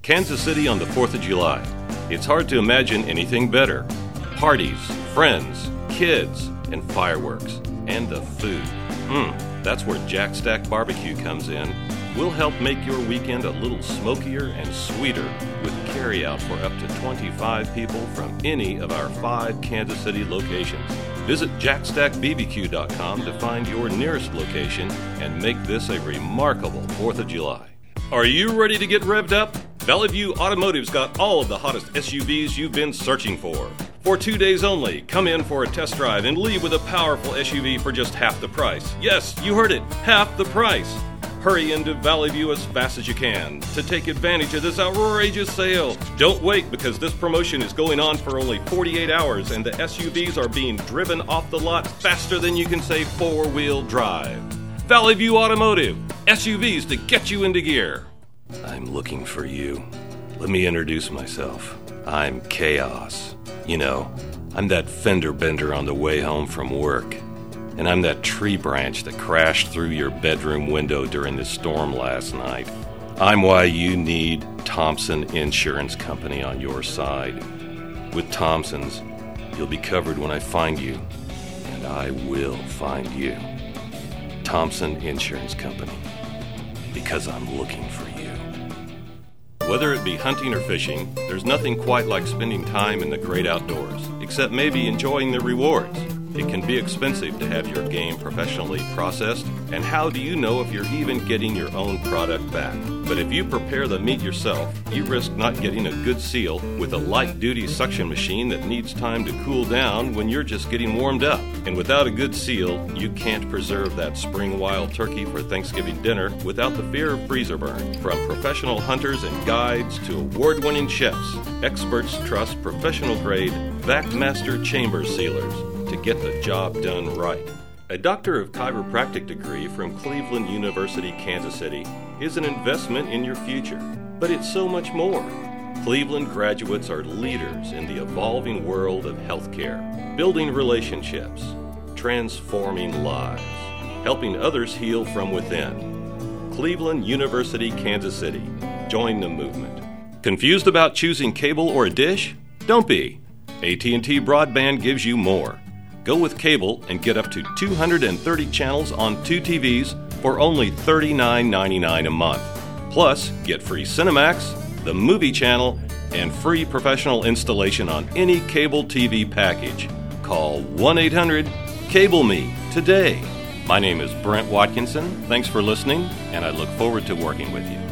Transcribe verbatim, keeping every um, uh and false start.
Kansas City on the fourth of July. It's hard to imagine anything better. Parties, friends, kids, and fireworks. And the food. Mmm, that's where Jack Stack Barbecue comes in. We'll help make your weekend a little smokier and sweeter with carryout for up to twenty-five people from any of our five Kansas City locations. Visit jack stack b b q dot com to find your nearest location and make this a remarkable fourth of July. Are you ready to get revved up? Valley View Automotive's got all of the hottest S U Vs you've been searching for. For two days only, come in for a test drive and leave with a powerful S U V for just half the price. Yes, you heard it, half the price. Hurry into Valley View as fast as you can to take advantage of this outrageous sale. Don't wait, because this promotion is going on for only forty-eight hours and the S U Vs are being driven off the lot faster than you can say four-wheel drive. Valley View Automotive, S U Vs to get you into gear. I'm looking for you. Let me introduce myself. I'm Chaos. You know, I'm that fender bender on the way home from work. And I'm that tree branch that crashed through your bedroom window during the storm last night. I'm why you need Thompson Insurance Company on your side. With Thompson's, you'll be covered when I find you, and I will find you. Thompson Insurance Company, because I'm looking for you. Whether it be hunting or fishing, there's nothing quite like spending time in the great outdoors, except maybe enjoying the rewards. It can be expensive to have your game professionally processed, and how do you know if you're even getting your own product back? But if you prepare the meat yourself, you risk not getting a good seal with a light-duty suction machine that needs time to cool down when you're just getting warmed up. And without a good seal, you can't preserve that spring wild turkey for Thanksgiving dinner without the fear of freezer burn. From professional hunters and guides to award-winning chefs, experts trust professional-grade VacMaster chamber sealers to get the job done right. A Doctor of Chiropractic degree from Cleveland University, Kansas City is an investment in your future, but it's so much more. Cleveland graduates are leaders in the evolving world of healthcare, building relationships, transforming lives, helping others heal from within. Cleveland University, Kansas City. Join the movement. Confused about choosing cable or a dish? Don't be. A T and T Broadband gives you more. Go with cable and get up to two hundred thirty channels on two T Vs for only thirty-nine ninety-nine a month. Plus, get free Cinemax, the movie channel, and free professional installation on any cable T V package. Call one eight hundred cable me today. My name is Brent Watkinson. Thanks for listening, and I look forward to working with you.